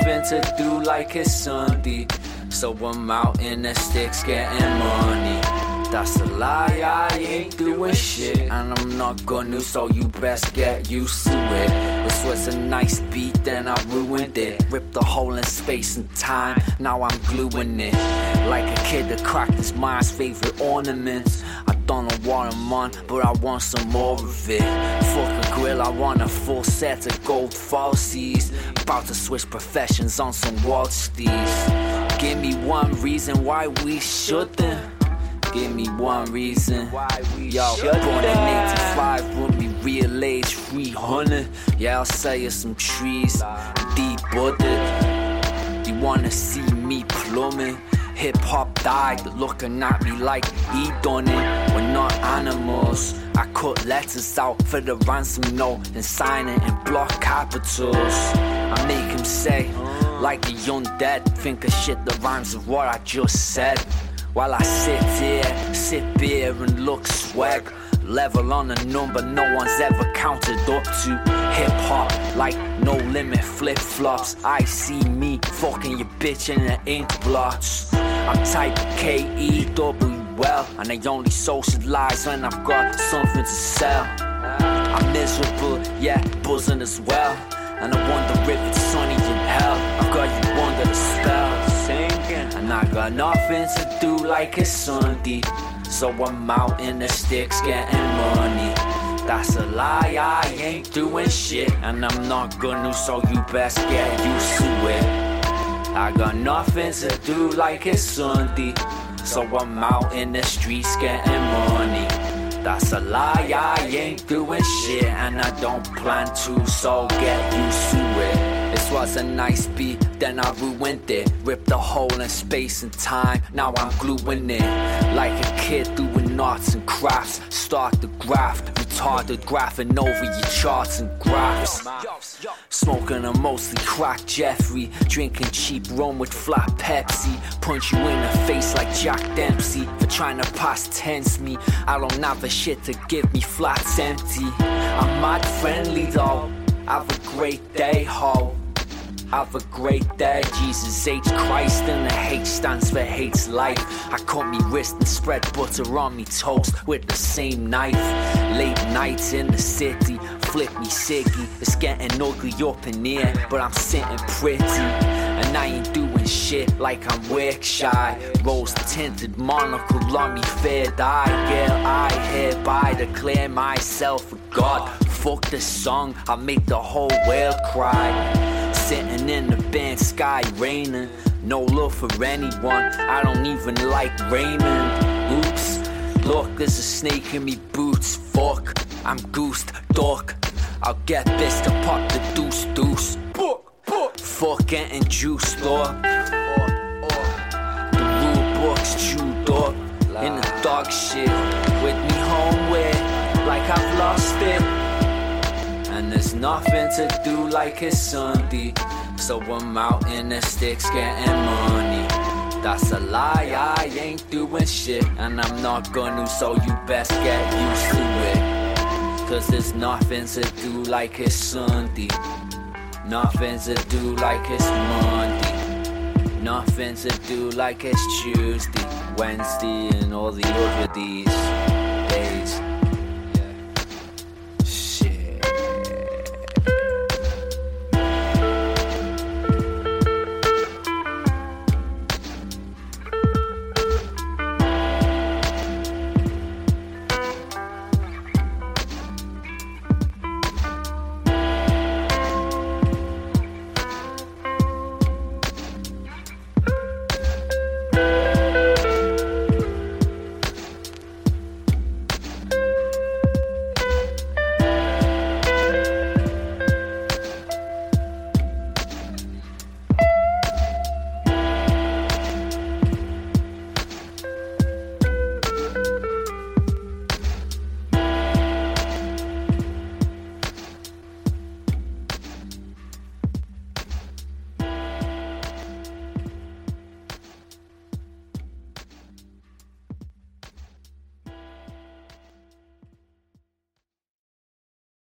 nothing to do like it's Sunday. So I'm out in the sticks getting money. That's a lie, I ain't doing shit. And I'm not gonna, so you best get used to it. This was a nice beat, then I ruined it. Ripped a hole in space and time, now I'm gluing it. Like a kid that cracked his mind's favorite ornaments. I don't know what I'm on, but I want some more of it. Fuck a grill, I want a full set of gold falsies. About to switch professions on some Wall Streets. Give me one reason why we shouldn't. Give me one reason. Yo, born in 85 with me real age 300. Yeah, I'll sell you some trees, debudded. You wanna see me plumbing? Hip hop died, looking at me like he done it. We're not animals. I cut letters out for the ransom note and sign it in block capitals. I make him say, like the undead, think of shit that rhymes with what I just said. While I sit here, sip beer and look swag. Level on a number no one's ever counted up to. Hip hop like no limit flip-flops. I see me fucking your bitch in the ink blots. I'm type K-E-W-L, and I only socialize when I've got something to sell. I'm miserable, yeah, buzzing as well. And I wonder if it's sunny in hell. I've got you under the spell, singing. And I got nothing to do like it's Sunday. So I'm out in the sticks getting money. That's a lie, I ain't doing shit. And I'm not gonna, so you best get used to it. I got nothing to do like it's Sunday. So I'm out in the streets getting money. That's a lie, I ain't doing shit. And I don't plan to, so get used to it. This was a nice beat, then I ruined it. Ripped a hole in space and time, now I'm gluing it. Like a kid doing arts and crafts. Start the graft, retarded graphing over your charts and graphs. Smoking a mostly crack Jeffrey. Drinking cheap rum with flat Pepsi. Punch you in the face like Jack Dempsey for trying to past tense me. I don't have a shit to give me, flat's empty. I'm mad friendly though. Have a great day, ho. Have a great day. Jesus H Christ, and the H stands for hate's life. I cut me wrist and spread butter on me toast with the same knife. Late nights in the city, flip me ciggy. It's getting ugly up in here, but I'm sitting pretty. And I ain't doing shit like I'm work shy. Rose tinted monocle on me third eye. Girl, I hereby declare myself a god. Fuck this song, I make the whole world cry. Sitting in the band, sky raining. No love for anyone, I don't even like Raymond. Oops, look, there's a snake in me boots. Fuck, I'm goosed, duck. I'll get this to pop the deuce. Fuck getting juiced up. The rule book's chewed up. In the dog shit, with me homeward, like I've lost it. And there's nothing to do like it's Sunday. So I'm out in the sticks getting money. That's a lie, I ain't doing shit. And I'm not gonna, so you best get used to it. Cause there's nothing to do like it's Sunday. Nothing to do like it's Monday. Nothing to do like it's Tuesday, Wednesday and all the other days.